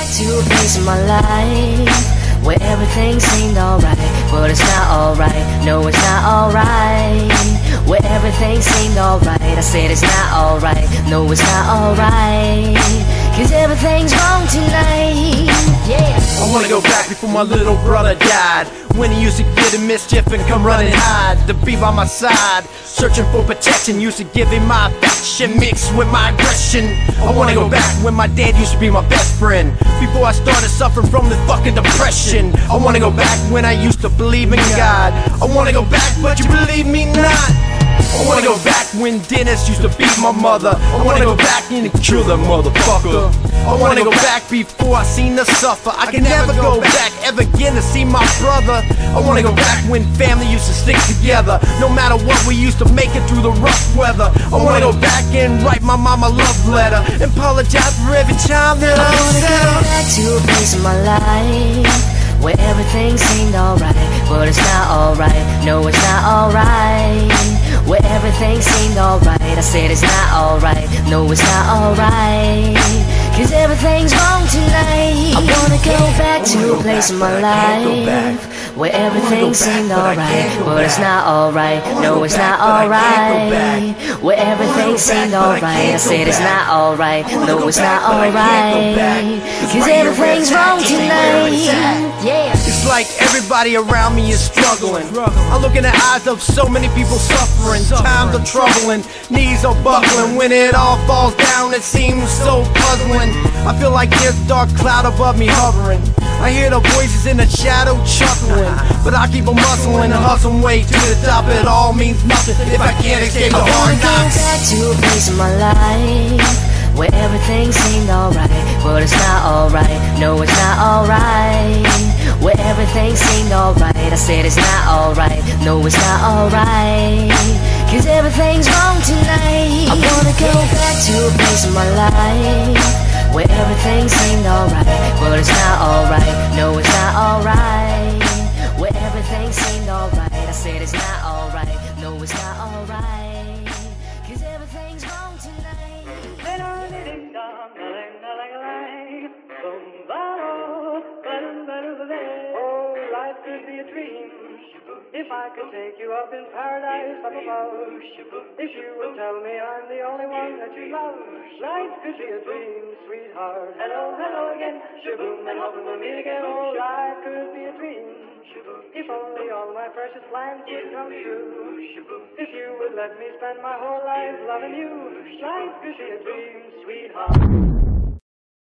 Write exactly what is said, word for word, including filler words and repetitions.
to a place in my life where everything seemed alright, but it's not alright. No, it's not alright. Where everything seemed alright, I said it's not alright. No, it's not alright. Cause everything's wrong tonight. Yeah. I wanna go back before my little brother died, when he used to get in mischief and come running hide to be by my side, searching for protection. Used to give him my affection mixed with my aggression. I wanna go back when my dad used to be my best friend, before I started suffering from this fucking depression. I wanna go back when I used to believe in God. I wanna go back, but you believe me not. I wanna go back when Dennis used to beat my mother. I wanna go back and kill that motherfucker. I wanna go back before I seen her suffer. I can never go back ever again to see my brother. I wanna go back when family used to stick together. No matter what, we used to make it through the rough weather. I wanna go back and write my mama a love letter and apologize for every time that I said. I wanna go back to a place in my life where everything seemed alright, but it's not alright. No, it's not alright. Where everything seemed alright, I said it's not alright. No, it's not alright. Cause everything's wrong tonight. I wanna go back to a place in my life where everything seemed alright, but it's not alright. No, it's not alright. Where everything seemed alright, I said it's not alright. No, it's not alright. Cause everything's wrong tonight. Yeah. It's like everybody around me is struggling. I look in the eyes of so many people suffering. Times are troubling, knees are buckling. When it all falls down, it seems so puzzling. I feel like there's a dark cloud above me hovering. I hear the voices in the shadow chuckling, but I keep on muscling and hustling way to the top. It all means nothing if I can't escape the hard knocks. I wanna go back to a place in my life where everything seemed alright, but it's not alright. No, it's not alright. Where everything seemed alright, I said it's not alright. No, it's not alright. Cause everything's wrong tonight. I wanna go back to a place in my life where everything seemed alright, but it's not alright. No, it's not alright. Where everything seemed alright, I said it's not alright. No, it's not alright. Cause everything's wrong tonight. Oh, life could be a dream if I could take you up in paradise up above. If you would tell me I'm the only one that you love. Life could be a dream, sweetheart. Hello, hello again. Shaboom, and hoping we'll meet again. Oh, life could be a dream if only all my precious plans would come true. If you would let me spend my whole life loving you. Life could be a dream, sweetheart.